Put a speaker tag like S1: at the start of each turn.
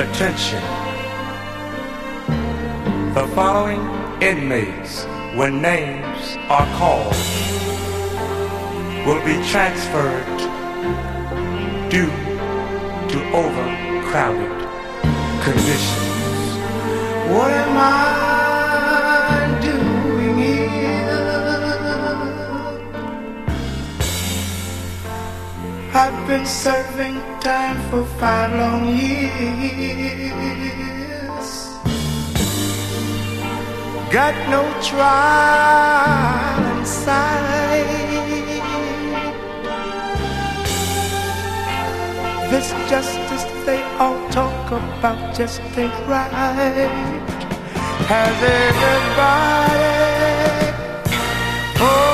S1: Attention. The following inmates, when names are called, will be transferred due to overcrowded conditions. What am I doing here? I've been serving time for 5 long years. Got no trial in sight. This justice they all talk about just ain't right. Has anybody